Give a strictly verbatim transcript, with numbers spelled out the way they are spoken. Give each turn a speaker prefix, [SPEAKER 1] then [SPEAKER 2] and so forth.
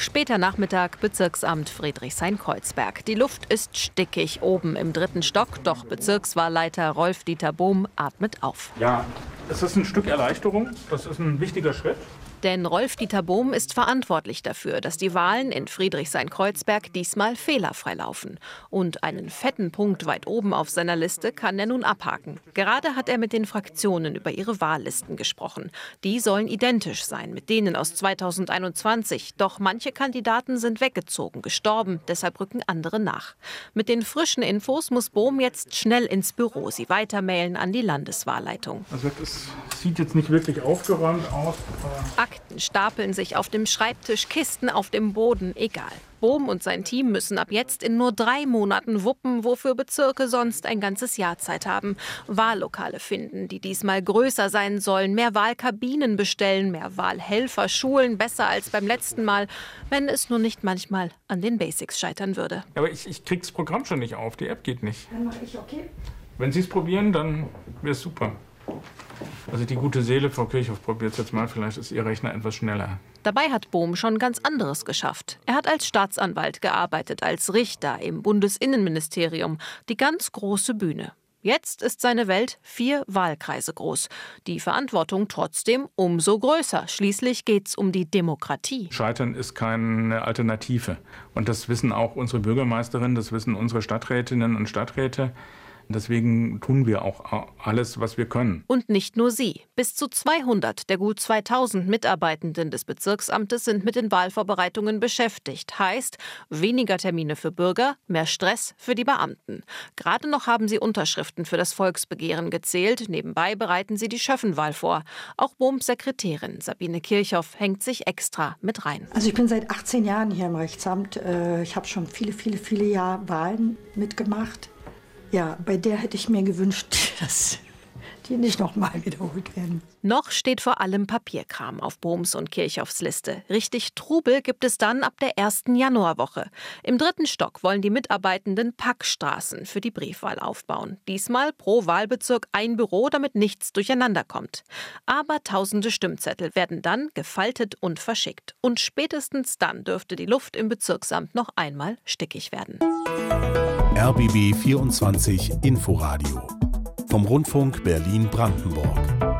[SPEAKER 1] Später Nachmittag, Bezirksamt Friedrichshain-Kreuzberg. Die Luft ist stickig oben im dritten Stock, doch Bezirkswahlleiter Rolf-Dieter Bohm atmet auf.
[SPEAKER 2] Ja, es ist ein Stück Erleichterung, das ist ein wichtiger Schritt.
[SPEAKER 1] Denn Rolf-Dieter Bohm ist verantwortlich dafür, dass die Wahlen in Friedrichshain-Kreuzberg diesmal fehlerfrei laufen. Und einen fetten Punkt weit oben auf seiner Liste kann er nun abhaken. Gerade hat er mit den Fraktionen über ihre Wahllisten gesprochen. Die sollen identisch sein mit denen aus zweitausendeinundzwanzig. Doch manche Kandidaten sind weggezogen, gestorben, deshalb rücken andere nach. Mit den frischen Infos muss Bohm jetzt schnell ins Büro, sie weitermailen an die Landeswahlleitung.
[SPEAKER 2] Also es sieht jetzt nicht wirklich aufgeräumt aus.
[SPEAKER 1] Akten stapeln sich auf dem Schreibtisch, Kisten auf dem Boden, egal. Bohm und sein Team müssen ab jetzt in nur drei Monaten wuppen, wofür Bezirke sonst ein ganzes Jahr Zeit haben. Wahllokale finden, die diesmal größer sein sollen, mehr Wahlkabinen bestellen, mehr Wahlhelfer schulen, besser als beim letzten Mal, wenn es nur nicht manchmal an den Basics scheitern würde.
[SPEAKER 2] Aber ich, ich krieg das Programm schon nicht auf, die App geht nicht.
[SPEAKER 3] Dann mache ich okay.
[SPEAKER 2] Wenn Sie es probieren, dann wäre es super. Also die gute Seele, Frau Kirchhoff, probiert es jetzt mal, vielleicht ist Ihr Rechner etwas schneller.
[SPEAKER 1] Dabei hat Bohm schon ganz anderes geschafft. Er hat als Staatsanwalt gearbeitet, als Richter im Bundesinnenministerium, die ganz große Bühne. Jetzt ist seine Welt vier Wahlkreise groß. Die Verantwortung trotzdem umso größer. Schließlich geht's um die Demokratie.
[SPEAKER 2] Scheitern ist keine Alternative. Und das wissen auch unsere Bürgermeisterinnen, das wissen unsere Stadträtinnen und Stadträte. Deswegen tun wir auch alles, was wir können.
[SPEAKER 1] Und nicht nur sie. Bis zu zweihundert der gut zweitausend Mitarbeitenden des Bezirksamtes sind mit den Wahlvorbereitungen beschäftigt. Heißt, weniger Termine für Bürger, mehr Stress für die Beamten. Gerade noch haben sie Unterschriften für das Volksbegehren gezählt. Nebenbei bereiten sie die Schöffenwahl vor. Auch Bohms Sekretärin Sabine Kirchhoff hängt sich extra mit rein.
[SPEAKER 3] Also ich bin seit achtzehn Jahren hier im Rechtsamt. Ich habe schon viele, viele, viele Jahre Wahlen mitgemacht. Ja, bei der hätte ich mir gewünscht, dass die nicht nochmal wiederholt werden.
[SPEAKER 1] Noch steht vor allem Papierkram auf Bohms und Kirchhoffs Liste. Richtig Trubel gibt es dann ab der ersten Januarwoche. Im dritten Stock wollen die Mitarbeitenden Packstraßen für die Briefwahl aufbauen. Diesmal pro Wahlbezirk ein Büro, damit nichts durcheinander kommt. Aber tausende Stimmzettel werden dann gefaltet und verschickt. Und spätestens dann dürfte die Luft im Bezirksamt noch einmal stickig werden.
[SPEAKER 4] R B B vierundzwanzig Inforadio vom Rundfunk Berlin-Brandenburg.